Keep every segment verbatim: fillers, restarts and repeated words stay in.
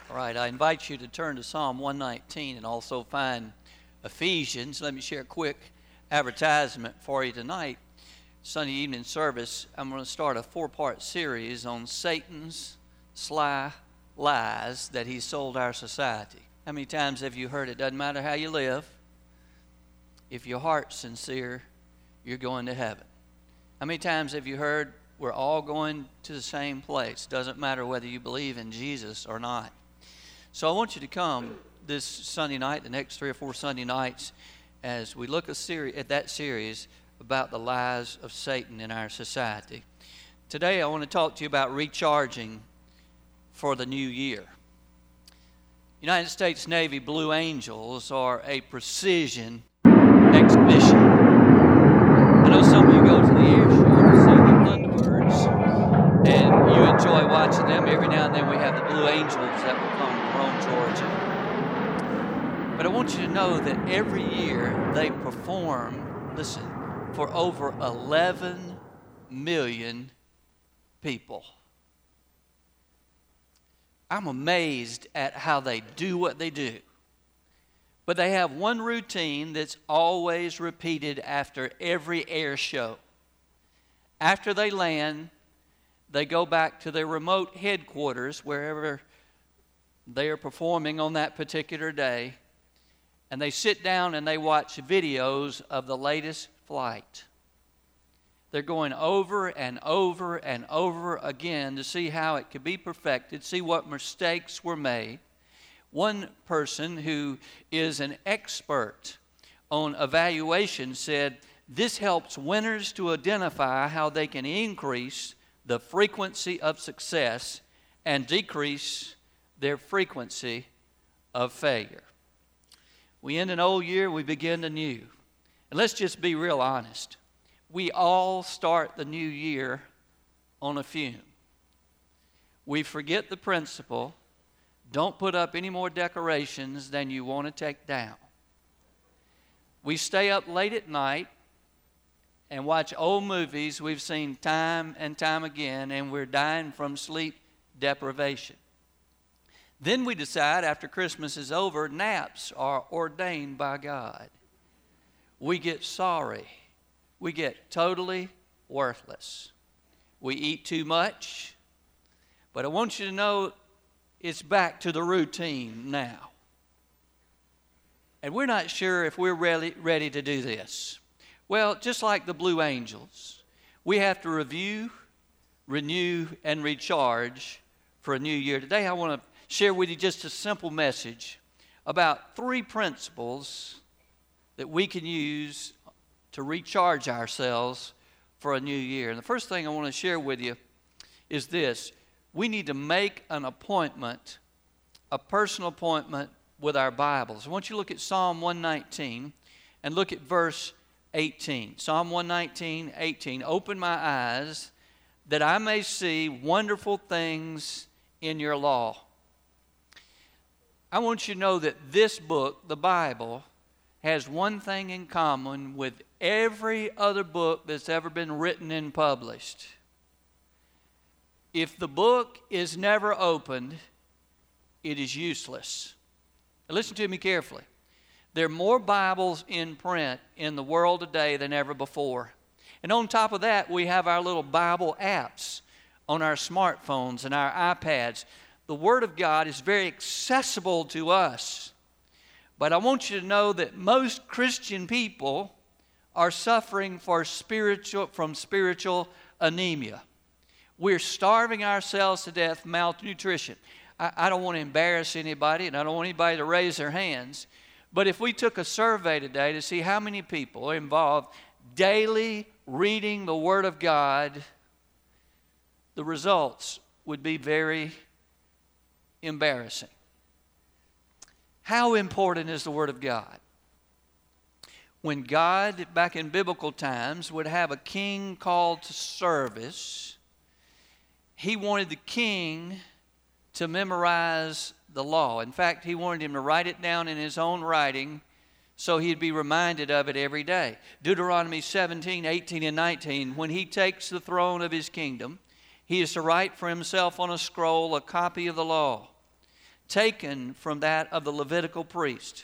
All right, I invite you to turn to Psalm one nineteen and also find Ephesians. Let me share a quick advertisement for you tonight. Sunday evening service, I'm going to start a four-part series on Satan's sly lies that he sold our society. How many times have you heard it doesn't matter how you live, if your heart's sincere, you're going to heaven? How many times have you heard we're all going to the same place? Doesn't matter whether you believe in Jesus or not. So I want you to come this Sunday night, the next three or four Sunday nights, as we look a seri- at that series about the lies of Satan in our society. Today I want to talk to you about recharging for the new year. United States Navy Blue Angels are a precision exhibition. I know some of you go to the air show to see the Thunderbirds, and you enjoy watching them. Every now and then we have the Blue Angels that will come to Rome, Georgia. But I want you to know that every year they perform, listen, for over eleven million people. I'm amazed at how they do what they do. But they have one routine that's always repeated after every air show. After they land, they go back to their remote headquarters, wherever they are performing on that particular day, and they sit down and they watch videos of the latest flight. They're going over and over and over again to see how it could be perfected, see what mistakes were made. One person who is an expert on evaluation said, this helps winners to identify how they can increase the frequency of success and decrease their frequency of failure. We end an old year, we begin a new. And let's just be real honest. We all start the new year on a fume. We forget the principle, don't put up any more decorations than you want to take down. We stay up late at night and watch old movies we've seen time and time again, and we're dying from sleep deprivation. Then we decide after Christmas is over, naps are ordained by God. We get sorry. We get totally worthless. We eat too much, but I want you to know it's back to the routine now. And we're not sure if we're ready, ready to do this. Well, just like the Blue Angels, we have to review, renew, and recharge for a new year. Today I want to share with you just a simple message about three principles that we can use to recharge ourselves for a new year. And the first thing I want to share with you is this. We need to make an appointment, a personal appointment with our Bibles. I want you to look at Psalm one nineteen and look at verse eighteen. Psalm one nineteen, eighteen. Open my eyes that I may see wonderful things in your law. I want you to know that this book, the Bible, has one thing in common with every other book that's ever been written and published. If the book is never opened, it is useless. Now listen to me carefully. There are more Bibles in print in the world today than ever before. And on top of that, we have our little Bible apps on our smartphones and our iPads. The Word of God is very accessible to us. But I want you to know that most Christian people are suffering for spiritual, from spiritual anemia. We're starving ourselves to death, malnutrition. I, I don't want to embarrass anybody, and I don't want anybody to raise their hands. But if we took a survey today to see how many people are involved daily reading the Word of God, the results would be very embarrassing. How important is the Word of God? When God, back in biblical times, would have a king called to service, he wanted the king to memorize the law. In fact, he wanted him to write it down in his own writing so he'd be reminded of it every day. Deuteronomy seventeen, eighteen, and nineteen, when he takes the throne of his kingdom, he is to write for himself on a scroll a copy of the law, taken from that of the Levitical priest.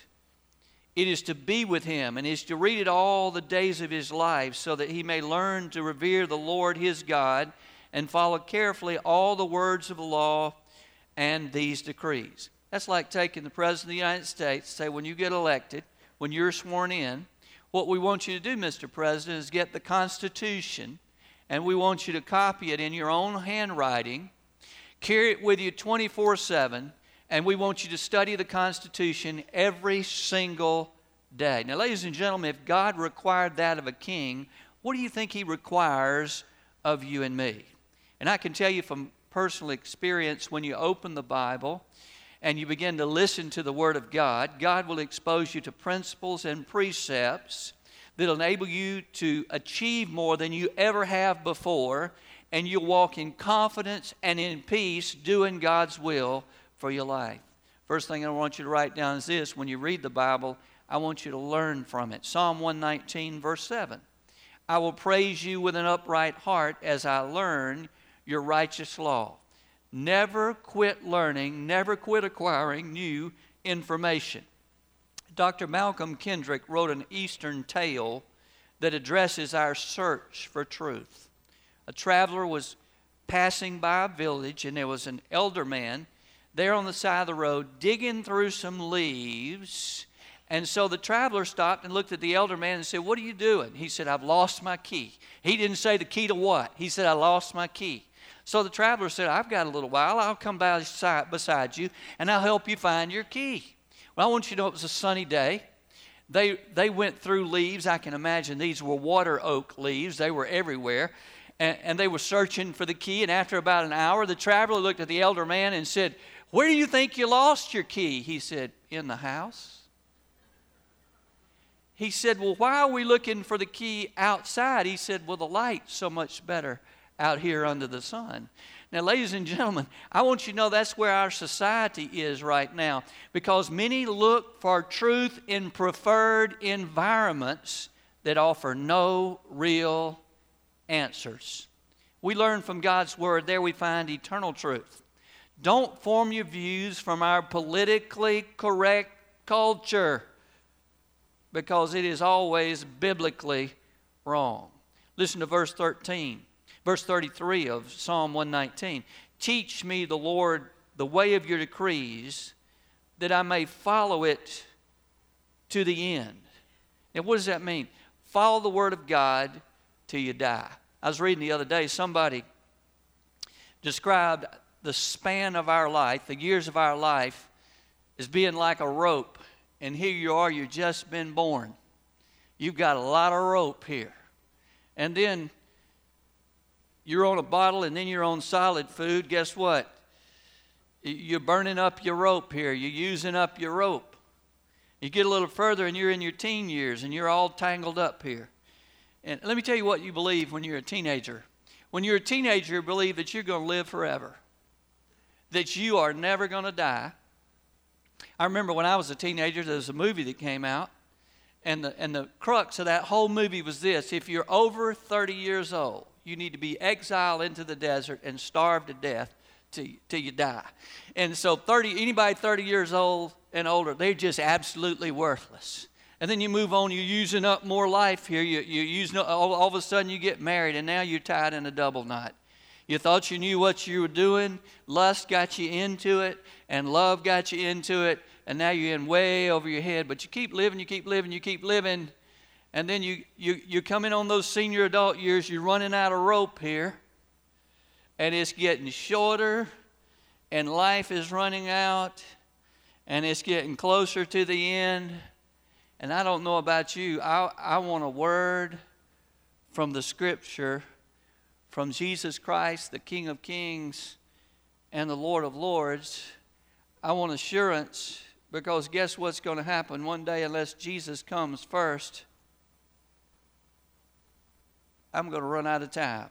It is to be with him and is to read it all the days of his life, so that he may learn to revere the Lord his God and follow carefully all the words of the law and these decrees. That's like taking the President of the United States, say when you get elected, when you're sworn in, what we want you to do, Mister President, is get the Constitution, and we want you to copy it in your own handwriting, carry it with you twenty-four seven, and we want you to study the Constitution every single day. Now, ladies and gentlemen, if God required that of a king, what do you think he requires of you and me? And I can tell you from personal experience, when you open the Bible and you begin to listen to the Word of God, God will expose you to principles and precepts that will enable you to achieve more than you ever have before, and you'll walk in confidence and in peace doing God's will for your life. First thing I want you to write down is this: when you read the Bible, I want you to learn from it. Psalm one nineteen, verse seven. I will praise you with an upright heart as I learn your righteous law. Never quit learning, never quit acquiring new information. Doctor Malcolm Kendrick wrote an Eastern tale that addresses our search for truth. A traveler was passing by a village, and there was an elder man there on the side of the road digging through some leaves. And so the traveler stopped and looked at the elder man and said, "What are you doing?" He said, "I've lost my key." He didn't say the key to what. He said, "I lost my key." So the traveler said, "I've got a little while. I'll come by beside, beside you, and I'll help you find your key." Well, I want you to know it was a sunny day. They, they went through leaves. I can imagine these were water oak leaves. They were everywhere. And, and they were searching for the key. And after about an hour, the traveler looked at the elder man and said, "Where do you think you lost your key?" He said, "In the house." He said, "Well, why are we looking for the key outside?" He said, "Well, the light's so much better out here under the sun." Now, ladies and gentlemen, I want you to know that's where our society is right now, because many look for truth in preferred environments that offer no real answers. We learn from God's Word. There we find eternal truth. Don't form your views from our politically correct culture, because it is always biblically wrong. Listen to verse thirteen, verse thirty-three of Psalm one nineteen. Teach me, the Lord, the way of your decrees, that I may follow it to the end. And what does that mean? Follow the Word of God till you die. I was reading the other day, somebody described the span of our life, the years of our life, as being like a rope. And here you are, you've just been born. You've got a lot of rope here. And then you're on a bottle, and then you're on solid food. Guess what? You're burning up your rope here. You're using up your rope. You get a little further, and you're in your teen years, and you're all tangled up here. And let me tell you what you believe when you're a teenager. When you're a teenager, you believe that you're going to live forever, that you are never going to die. I remember when I was a teenager, there was a movie that came out, and the, and the crux of that whole movie was this: if you're over thirty years old, you need to be exiled into the desert and starve to death till, till you die. And so thirty, anybody thirty years old and older, they're just absolutely worthless. And then you move on, you're using up more life here. You, you're using up, all, all of a sudden you get married, and now you're tied in a double knot. You thought you knew what you were doing. Lust got you into it, and love got you into it, and now you're in way over your head. But you keep living, you keep living, you keep living, and then you, you, you're coming on those senior adult years. You're running out of rope here, and it's getting shorter, and life is running out, and it's getting closer to the end. And I don't know about you, I, I want a word from the Scripture, from Jesus Christ, the King of Kings and the Lord of Lords. I want assurance, because guess what's going to happen one day unless Jesus comes first? I'm going to run out of time.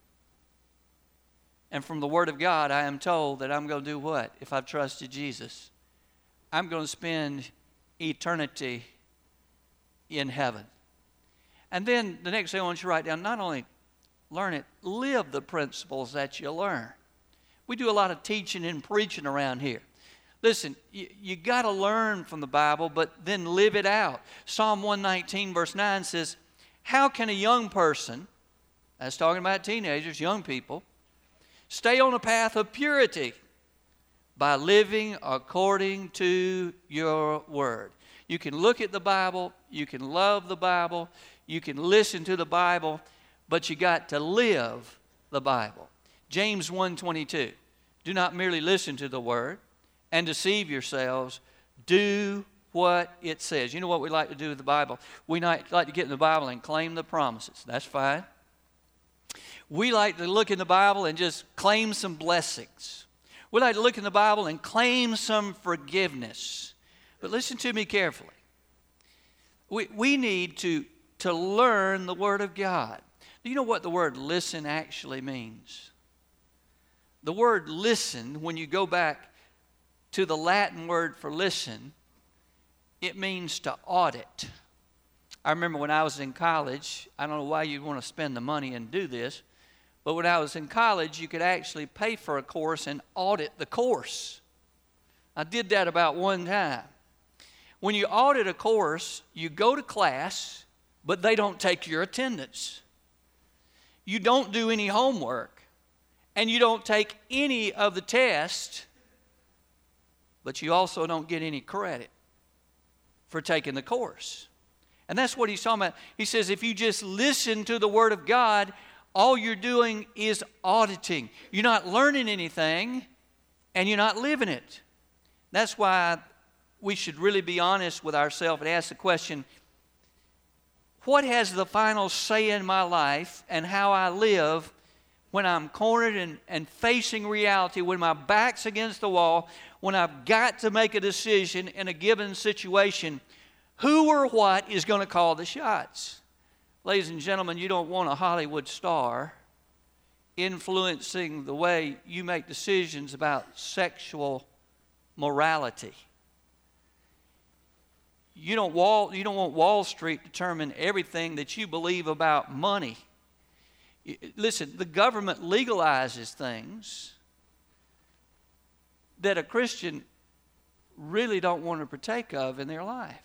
And from the Word of God, I am told that I'm going to do what if I've trusted Jesus? I'm going to spend eternity in heaven. And then the next thing I want you to write down, not only learn it, live the principles that you learn. We do a lot of teaching and preaching around here. Listen, you, you got to learn from the Bible, but then live it out. Psalm one nineteen verse nine says, how can a young person, that's talking about teenagers, young people, stay on a path of purity? By living according to your word. You can look at the Bible, you can love the Bible, you can listen to the Bible, but you got to live the Bible. James one twenty-two, do not merely listen to the word and deceive yourselves, do what it says. You know what we like to do with the Bible? We like to get in the Bible and claim the promises. That's fine. We like to look in the Bible and just claim some blessings. We like to look in the Bible and claim some forgiveness. But listen to me carefully. We, we need to, to learn the Word of God. Do you know what the word listen actually means? The word listen, when you go back to the Latin word for listen, it means to audit. I remember when I was in college, I don't know why you'd want to spend the money and do this, but when I was in college, you could actually pay for a course and audit the course. I did that about one time. When you audit a course, you go to class, but they don't take your attendance. You don't do any homework, and you don't take any of the tests, but you also don't get any credit for taking the course. And that's what he's talking about. He says if you just listen to the Word of God, all you're doing is auditing. You're not learning anything, and you're not living it. That's why we should really be honest with ourselves and ask the question, what has the final say in my life and how I live when I'm cornered and, and facing reality, when my back's against the wall, when I've got to make a decision in a given situation? Who or what is going to call the shots? Ladies and gentlemen, you don't want a Hollywood star influencing the way you make decisions about sexual morality. You don't, Wall, you don't want Wall Street to determine everything that you believe about money. Listen, the government legalizes things that a Christian really don't want to partake of in their life.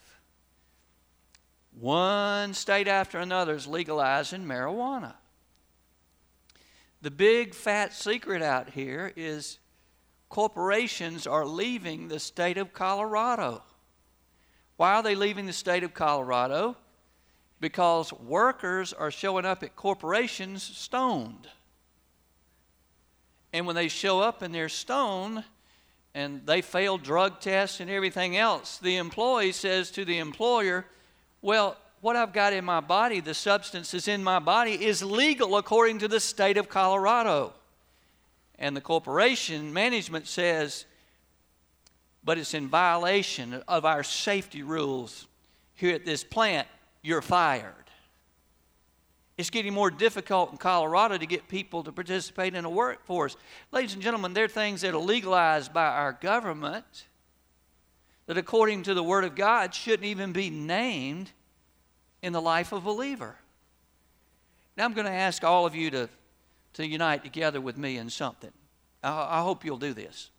One state after another is legalizing marijuana. The big fat secret out here is corporations are leaving the state of Colorado. Why are they leaving the state of Colorado? Because workers are showing up at corporations stoned. And when they show up and they're stoned and they fail drug tests and everything else, the employee says to the employer, well, what I've got in my body, the substances in my body, is legal according to the state of Colorado. And the corporation management says, but it's in violation of our safety rules here at this plant. You're fired. It's getting more difficult in Colorado to get people to participate in a workforce. Ladies and gentlemen, there are things that are legalized by our government that according to the Word of God shouldn't even be named in the life of a believer. Now I'm going to ask all of you to, to unite together with me in something. I, I hope you'll do this.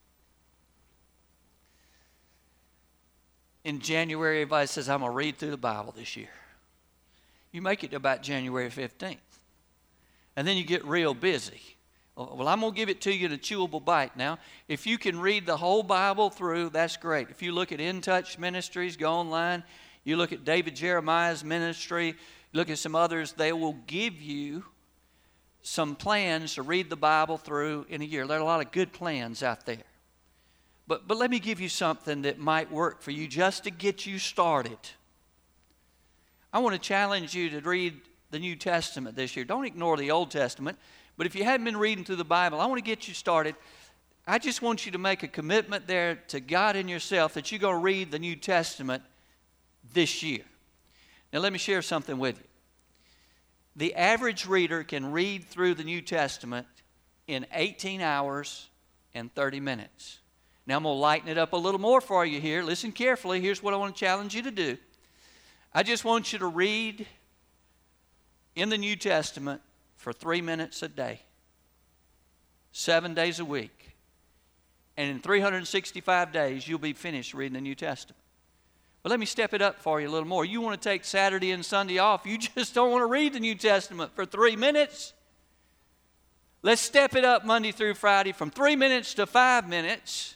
In January, everybody says, I'm going to read through the Bible this year. You make it to about January fifteenth. And then you get real busy. Well, I'm going to give it to you in a chewable bite now. If you can read the whole Bible through, that's great. If you look at In Touch Ministries, go online. You look at David Jeremiah's ministry. Look at some others. They will give you some plans to read the Bible through in a year. There are a lot of good plans out there. But, but let me give you something that might work for you just to get you started. I want to challenge you to read the New Testament this year. Don't ignore the Old Testament. But if you haven't been reading through the Bible, I want to get you started. I just want you to make a commitment there to God and yourself that you're going to read the New Testament this year. Now let me share something with you. The average reader can read through the New Testament in eighteen hours and thirty minutes. Now I'm going to lighten it up a little more for you here. Listen carefully. Here's what I want to challenge you to do. I just want you to read in the New Testament for three minutes a day, seven days a week. and in three hundred sixty-five days, you'll be finished reading the New Testament. But let me step it up for you a little more. You want to take Saturday and Sunday off. You just don't want to read the New Testament for three minutes. Let's step it up Monday through Friday from three minutes to five minutes.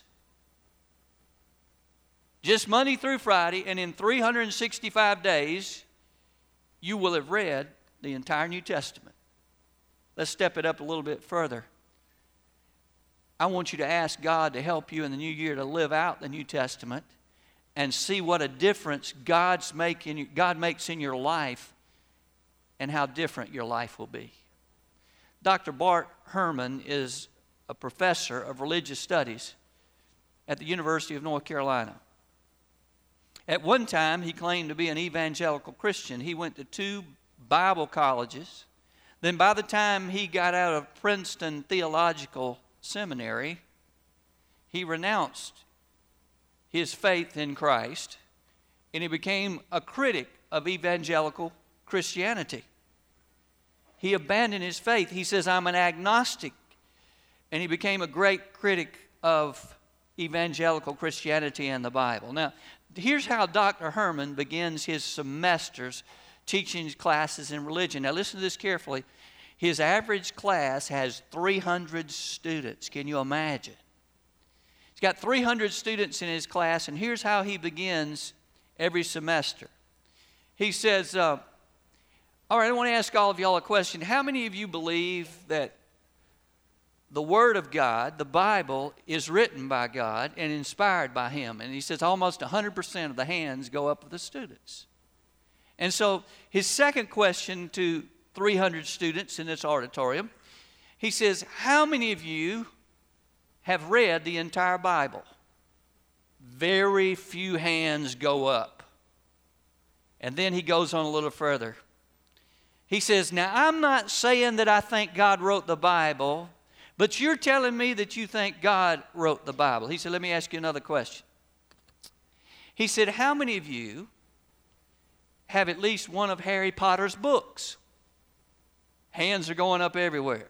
Just Monday through Friday, and in three hundred sixty-five days, you will have read the entire New Testament. Let's step it up a little bit further. I want you to ask God to help you in the new year to live out the New Testament and see what a difference God's making, God makes in your life and how different your life will be. Doctor Bart Herman is a professor of religious studies at the University of North Carolina. At one time, he claimed to be an evangelical Christian. He went to two Bible colleges. Then by the time he got out of Princeton Theological Seminary, he renounced his faith in Christ, and he became a critic of evangelical Christianity. He abandoned his faith. He says, I'm an agnostic. And he became a great critic of evangelical Christianity and the Bible. Now, here's how Doctor Herman begins his semesters teaching classes in religion. Now, listen to this carefully. His average class has three hundred students. Can you imagine? He's got three hundred students in his class, and here's how he begins every semester. He says, uh, all right, I want to ask all of y'all a question. How many of you believe that the Word of God, the Bible, is written by God and inspired by Him? And he says almost one hundred percent of the hands go up with the students. And so his second question to three hundred students in this auditorium, he says, how many of you have read the entire Bible? Very few hands go up. And then he goes on a little further. He says, now I'm not saying that I think God wrote the Bible, but you're telling me that you think God wrote the Bible. He said, let me ask you another question. He said, how many of you have at least one of Harry Potter's books? Hands are going up everywhere.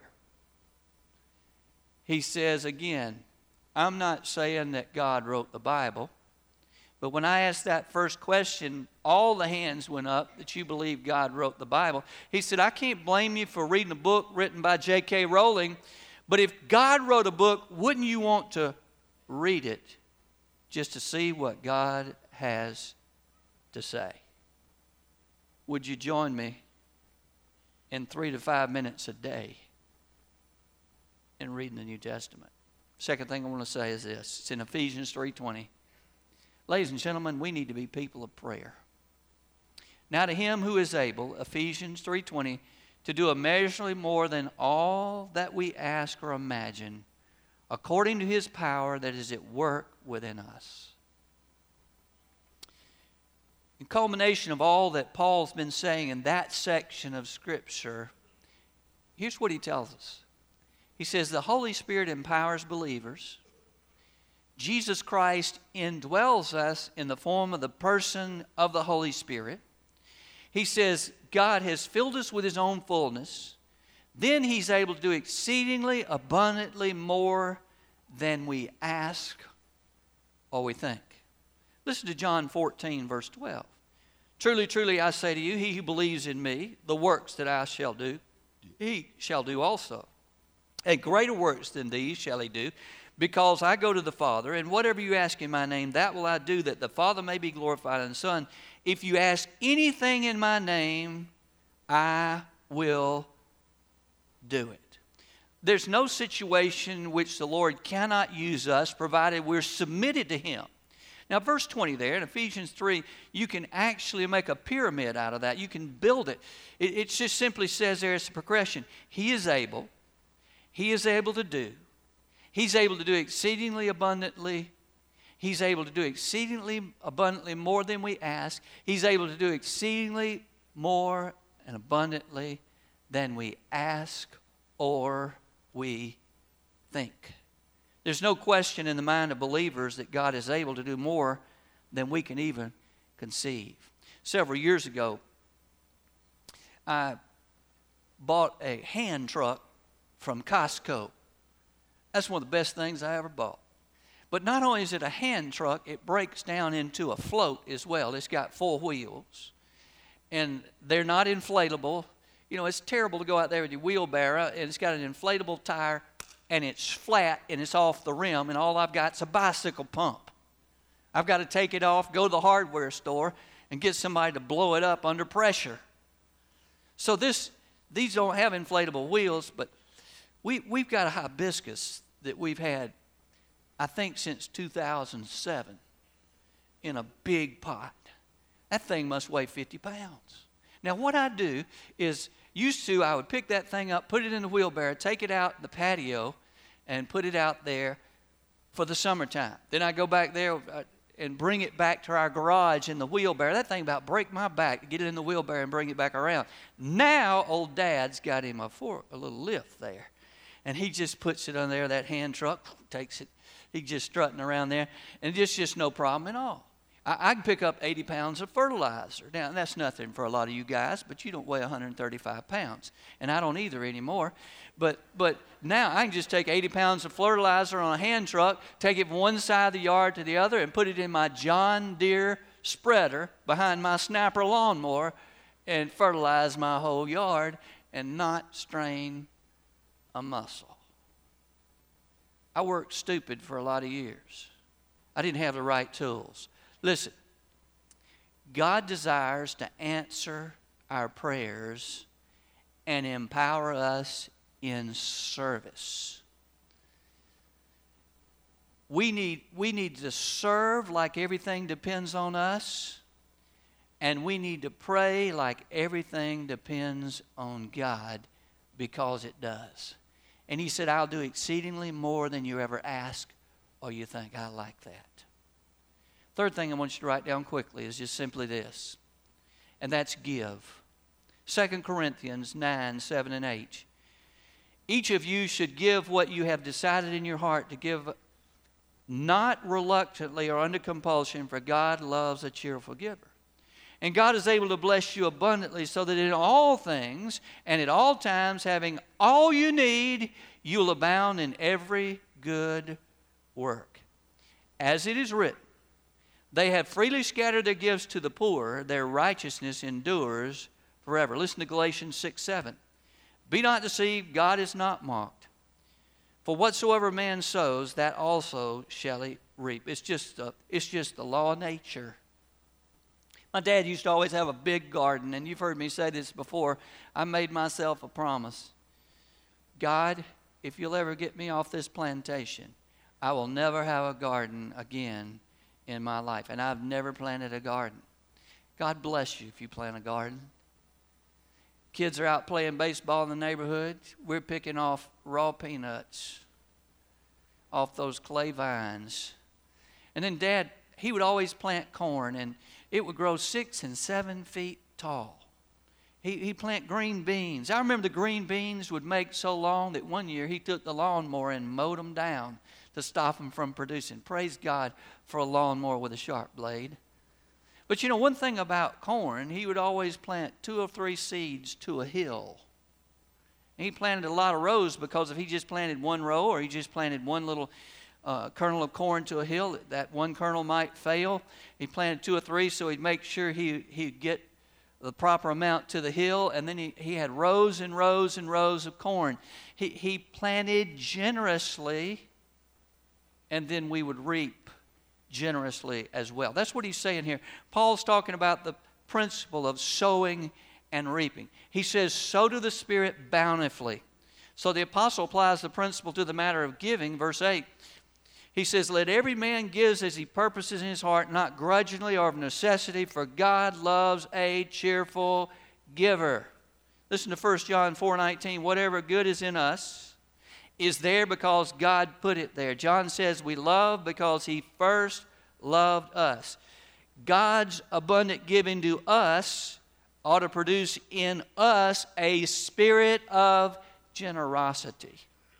He says again, I'm not saying that God wrote the Bible, but when I asked that first question, all the hands went up that you believe God wrote the Bible. He said, I can't blame you for reading a book written by J K Rowling, but if God wrote a book, wouldn't you want to read it just to see what God has to say? Would you join me in three to five minutes a day in reading the New Testament? Second thing I want to say is this. It's in Ephesians three twenty. Ladies and gentlemen, we need to be people of prayer. Now to him who is able, Ephesians three twenty, to do immeasurably more than all that we ask or imagine, according to his power that is at work within us. In culmination of all that Paul's been saying in that section of Scripture, here's what he tells us. He says the Holy Spirit empowers believers. Jesus Christ indwells us in the form of the person of the Holy Spirit. He says God has filled us with his own fullness. Then he's able to do exceedingly abundantly more than we ask or we think. Listen to John fourteen, verse twelve. Truly, truly, I say to you, he who believes in me, the works that I shall do, he shall do also. And greater works than these shall he do, because I go to the Father, and whatever you ask in my name, that will I do, that the Father may be glorified in the Son. If you ask anything in my name, I will do it. There's no situation in which the Lord cannot use us, provided we're submitted to him. Now, verse twenty there in Ephesians three, you can actually make a pyramid out of that. You can build it. It, it just simply says there it's a progression. He is able. He is able to do. He's able to do exceedingly abundantly. He's able to do exceedingly abundantly more than we ask. He's able to do exceedingly more and abundantly than we ask or we think. There's no question in the mind of believers that God is able to do more than we can even conceive. Several years ago, I bought a hand truck from Costco. That's one of the best things I ever bought. But not only is it a hand truck, it breaks down into a float as well. It's got four wheels. And they're not inflatable. You know, it's terrible to go out there with your wheelbarrow, and it's got an inflatable tire, and it's flat, and it's off the rim, and all I've got is a bicycle pump. I've got to take it off, go to the hardware store, and get somebody to blow it up under pressure. So this, these don't have inflatable wheels, but we, we've got a hibiscus that we've had, I think, since two thousand seven in a big pot. That thing must weigh fifty pounds. Now, what I do is, used to, I would pick that thing up, put it in the wheelbarrow, take it out in the patio, and put it out there for the summertime. Then I go back there and bring it back to our garage in the wheelbarrow. That thing about break my back to get it in the wheelbarrow and bring it back around. Now, old Dad's got him a, four, a little lift there. And he just puts it on there, that hand truck, takes it. He's just strutting around there, and it's just no problem at all. I, I can pick up eighty pounds of fertilizer. Now, that's nothing for a lot of you guys, but you don't weigh one hundred thirty-five pounds, and I don't either anymore. But but now I can just take eighty pounds of fertilizer on a hand truck, take it from one side of the yard to the other, and put it in my John Deere spreader behind my Snapper lawnmower and fertilize my whole yard and not strain a muscle. I worked stupid for a lot of years. I didn't have the right tools. Listen, God desires to answer our prayers and empower us in service. We need, we need to serve like everything depends on us, and we need to pray like everything depends on God, because it does. And he said, I'll do exceedingly more than you ever ask or you think. I like that. Third thing I want you to write down quickly is just simply this, and that's give. Second Corinthians nine, seven, and eight. Each of you should give what you have decided in your heart to give, not reluctantly or under compulsion, for God loves a cheerful giver. And God is able to bless you abundantly, so that in all things and at all times, having all you need, you'll abound in every good work. As it is written, they have freely scattered their gifts to the poor, their righteousness endures forever. Listen to Galatians six, seven. Be not deceived, God is not mocked. For whatsoever man sows, that also shall he reap. It's just a, it's just the law of nature. My dad used to always have a big garden, and you've heard me say this before. I made myself a promise. God, if you'll ever get me off this plantation, I will never have a garden again in my life. And I've never planted a garden. God bless you if you plant a garden. Kids are out playing baseball in the neighborhood. We're picking off raw peanuts off those clay vines. And then Dad, he would always plant corn, and it would grow six and seven feet tall. He, he'd plant green beans. I remember the green beans would make so long that one year he took the lawnmower and mowed them down to stop them from producing. Praise God for a lawnmower with a sharp blade. But you know, one thing about corn, he would always plant two or three seeds to a hill. And he planted a lot of rows, because if he just planted one row, or he just planted one little uh, kernel of corn to a hill, that one kernel might fail. He planted two or three, so he'd make sure he, he'd get the proper amount to the hill, and then he, he had rows and rows and rows of corn. He, he planted generously, and then we would reap generously as well. That's what he's saying here. Paul's talking about the principle of sowing and reaping. He says, sow to the Spirit bountifully. So the apostle applies the principle to the matter of giving. Verse eight, he says, let every man give as he purposes in his heart, not grudgingly or of necessity, for God loves a cheerful giver. Listen to First John four nineteen, whatever good is in us is there because God put it there. John says we love because he first loved us. God's abundant giving to us ought to produce in us a spirit of generosity.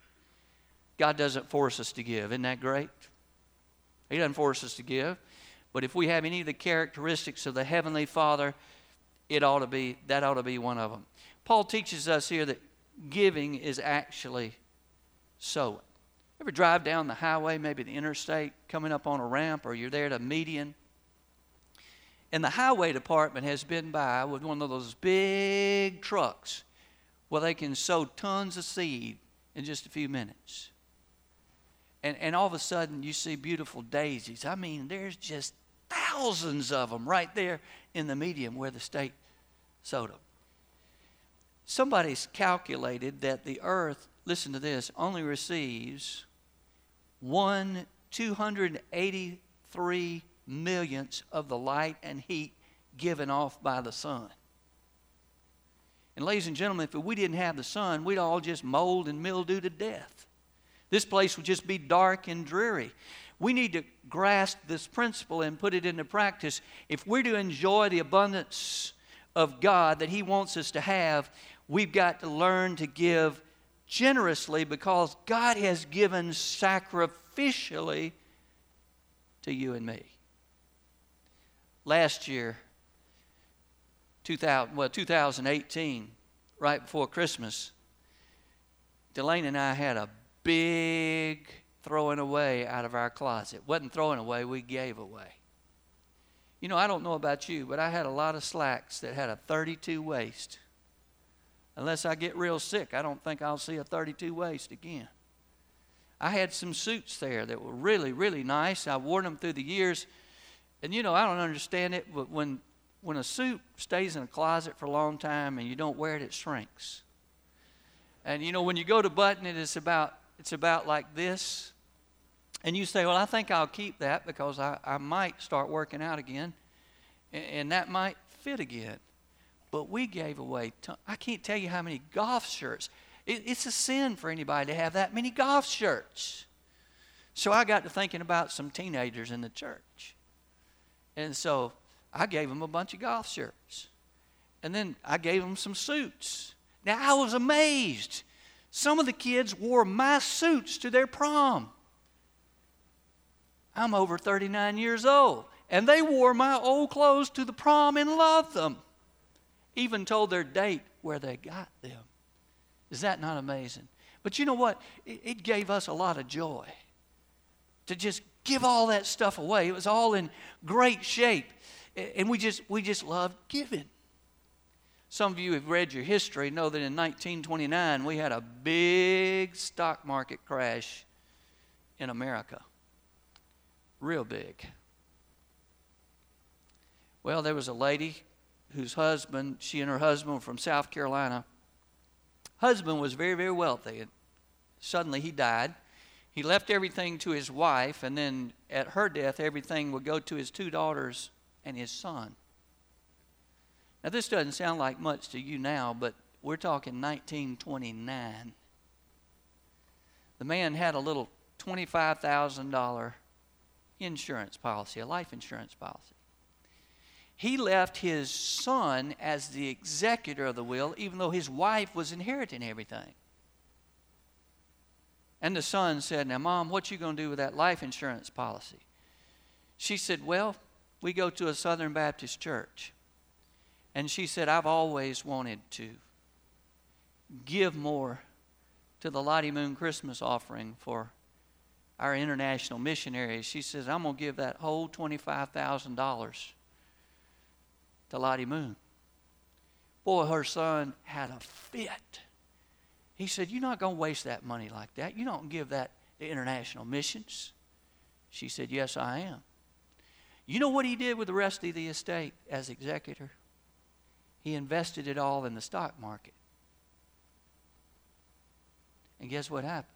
God doesn't force us to give. Isn't that great? He doesn't force us to give. But if we have any of the characteristics of the Heavenly Father, it ought to be, that ought to be one of them. Paul teaches us here that giving is actually sowing. Ever drive down the highway, maybe the interstate, coming up on a ramp, or you're there at a median, and the highway department has been by with one of those big trucks where they can sow tons of seed in just a few minutes. And, and all of a sudden, you see beautiful daisies. I mean, there's just thousands of them right there in the median where the state sowed them. Somebody's calculated that the earth, listen to this, only receives one two hundred eighty-three millionths of the light and heat given off by the sun. And ladies and gentlemen, if we didn't have the sun, we'd all just mold and mildew to death. This place would just be dark and dreary. We need to grasp this principle and put it into practice. If we're to enjoy the abundance of God that He wants us to have, we've got to learn to give generously, because God has given sacrificially to you and me. Last year, two thousand, well, two thousand eighteen, right before Christmas, Delaney and I had a big throwing away out of our closet. Wasn't throwing away, we gave away. You know, I don't know about you, but I had a lot of slacks that had a thirty-two waist. Unless I get real sick, I don't think I'll see a thirty-two waist again. I had some suits there that were really, really nice. I wore them through the years. And, you know, I don't understand it, but when, when a suit stays in a closet for a long time and you don't wear it, it shrinks. And, you know, when you go to button it, it's about, it's about like this. And you say, well, I think I'll keep that because I, I might start working out again. And, and that might fit again. But we gave away, ton- I can't tell you how many golf shirts. It, it's a sin for anybody to have that many golf shirts. So I got to thinking about some teenagers in the church. And so I gave them a bunch of golf shirts. And then I gave them some suits. Now I was amazed. Some of the kids wore my suits to their prom. I'm over thirty-nine years old. And they wore my old clothes to the prom and loved them. Even told their date where they got them. Is that not amazing? But you know what? It, it gave us a lot of joy to just give all that stuff away. It was all in great shape. And we just we just loved giving. Some of you have read your history, know that in nineteen twenty-nine we had a big stock market crash in America. Real big. Well, there was a lady whose husband, she and her husband were from South Carolina. Husband was very, very wealthy. And suddenly he died. He left everything to his wife, and then at her death, everything would go to his two daughters and his son. Now, this doesn't sound like much to you now, but we're talking nineteen twenty-nine. The man had a little twenty-five thousand dollars insurance policy, a life insurance policy. He left his son as the executor of the will, even though his wife was inheriting everything. And the son said, now, Mom, what you going to do with that life insurance policy? She said, well, we go to a Southern Baptist church. And she said, I've always wanted to give more to the Lottie Moon Christmas offering for our international missionaries. She says, I'm going to give that whole twenty-five thousand dollars to Lottie Moon. Boy, her son had a fit. He said, you're not going to waste that money like that. You don't give that to international missions. She said, yes, I am. You know what he did with the rest of the estate as executor? He invested it all in the stock market. And guess what happened?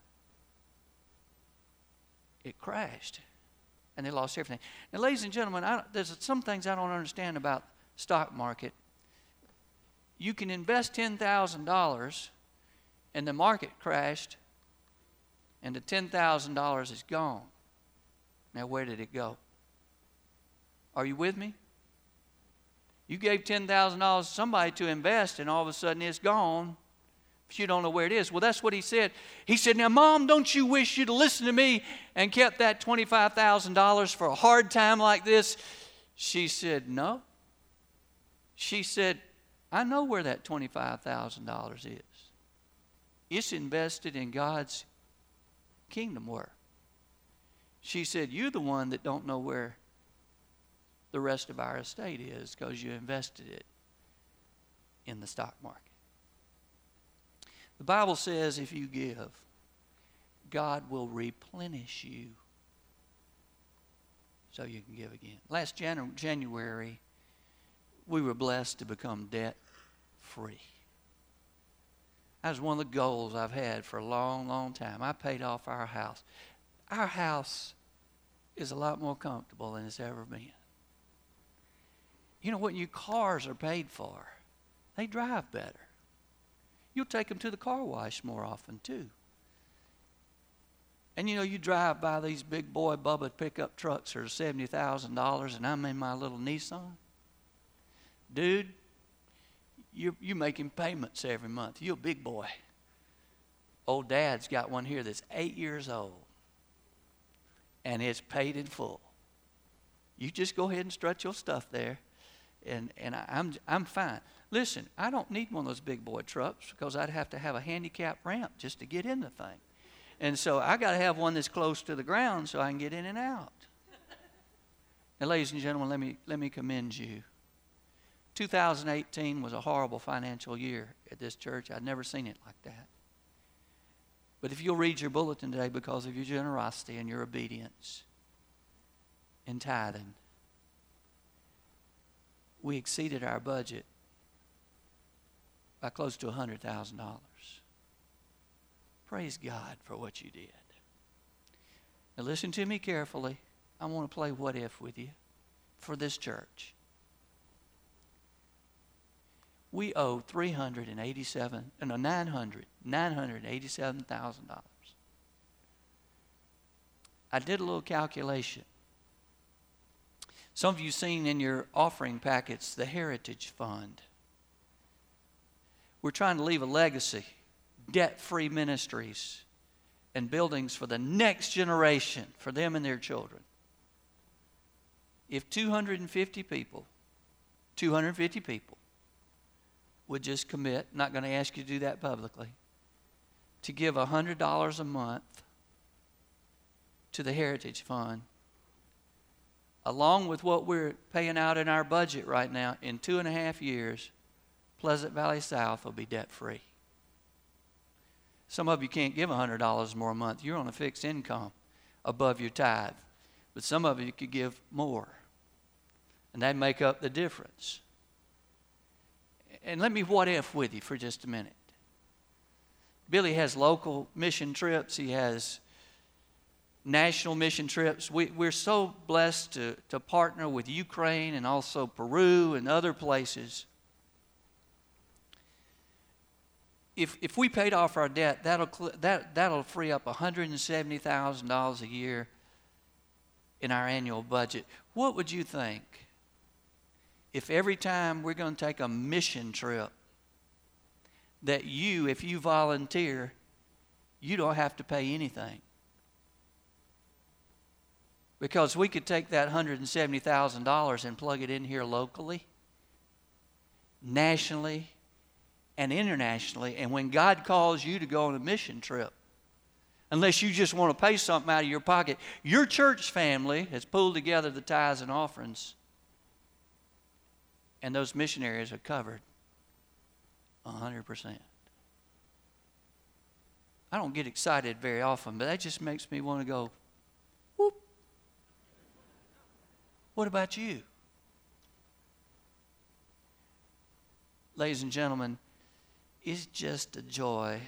It crashed. And they lost everything. Now, ladies and gentlemen, I, there's some things I don't understand about stock market. You can invest ten thousand dollars and the market crashed and the ten thousand dollars is gone. Now, where did it go? Are you with me? You gave ten thousand dollars to somebody to invest and all of a sudden it's gone. But you don't know where it is. Well, that's what he said. He said, now, Mom, don't you wish you'd listened to me and kept that twenty-five thousand dollars for a hard time like this? She said, no. She said, I know where that twenty-five thousand dollars is. It's invested in God's kingdom work. She said, you're the one that don't know where the rest of our estate is because you invested it in the stock market. The Bible says if you give, God will replenish you so you can give again. Last Janu- January, we were blessed to become debt-free. That was one of the goals I've had for a long, long time. I paid off our house. Our house is a lot more comfortable than it's ever been. You know, when your cars are paid for, they drive better. You'll take them to the car wash more often, too. And, you know, you drive by these big boy Bubba pickup trucks that are seventy thousand dollars, and I'm in my little Nissan. Dude, you're, you're making payments every month. You're a big boy. Old Dad's got one here that's eight years old, and it's paid in full. You just go ahead and strut your stuff there, and, and I, I'm, I'm fine. Listen, I don't need one of those big boy trucks because I'd have to have a handicap ramp just to get in the thing. And so I got to have one that's close to the ground so I can get in and out. Now, ladies and gentlemen, let me, let me commend you. two thousand eighteen was a horrible financial year at this church. I'd never seen it like that. But if you'll read your bulletin today, because of your generosity and your obedience in tithing, we exceeded our budget by close to one hundred thousand dollars. Praise God for what you did. Now listen to me carefully. I want to play what if with you for this church. We owe three hundred eighty-seven, no, nine hundred, nine hundred eighty-seven thousand dollars. I did a little calculation. Some of you seen in your offering packets the Heritage Fund. We're trying to leave a legacy, debt-free ministries, and buildings for the next generation, for them and their children. If two hundred fifty people, two hundred fifty people would just commit, not going to ask you to do that publicly, to give one hundred dollars a month to the Heritage Fund, along with what we're paying out in our budget right now, in two and a half years, Pleasant Valley South will be debt-free. Some of you can't give one hundred dollars more a month. You're on a fixed income above your tithe. But some of you could give more. And that'd make up the difference. And let me what if with you for just a minute. Billy has local mission trips. He has national mission trips. We, we're so blessed to, to partner with Ukraine and also Peru and other places. If, if we paid off our debt, that'll, that, that'll free up one hundred seventy thousand dollars a year in our annual budget. What would you think if every time we're going to take a mission trip, that you, if you volunteer, you don't have to pay anything? Because we could take that one hundred seventy thousand dollars and plug it in here locally, nationally, and internationally. And when God calls you to go on a mission trip, unless you just want to pay something out of your pocket, your church family has pulled together the tithes and offerings, and those missionaries are covered one hundred percent. I don't get excited very often, but that just makes me want to go, whoop. What about you? Ladies and gentlemen, it's just a joy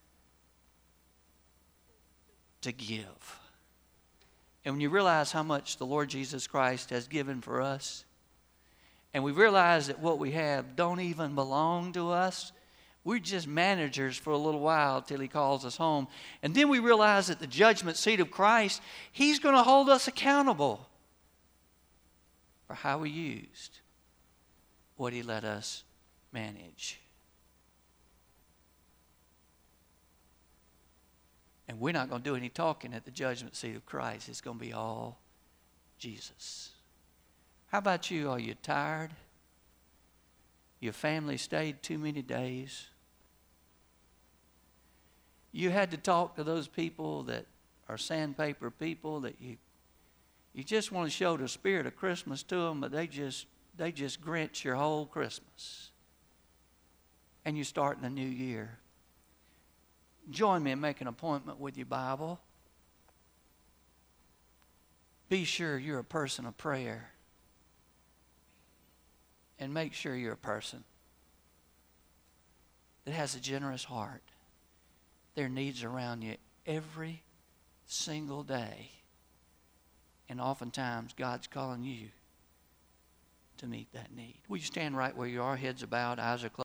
to give. And when you realize how much the Lord Jesus Christ has given for us, and we realize that what we have don't even belong to us, we're just managers for a little while till He calls us home. And then we realize that the judgment seat of Christ, He's going to hold us accountable for how we used what He let us manage. And we're not going to do any talking at the judgment seat of Christ. It's going to be all Jesus. How about you? Are you tired? Your family stayed too many days? You had to talk to those people that are sandpaper people that you you just want to show the spirit of Christmas to them, but they just they just grinch your whole Christmas. And you start in the new year. Join me and make an appointment with your Bible. Be sure you're a person of prayer. And make sure you're a person that has a generous heart. There are needs around you every single day. And oftentimes, God's calling you to meet that need. Will you stand right where you are, heads are bowed, eyes are closed?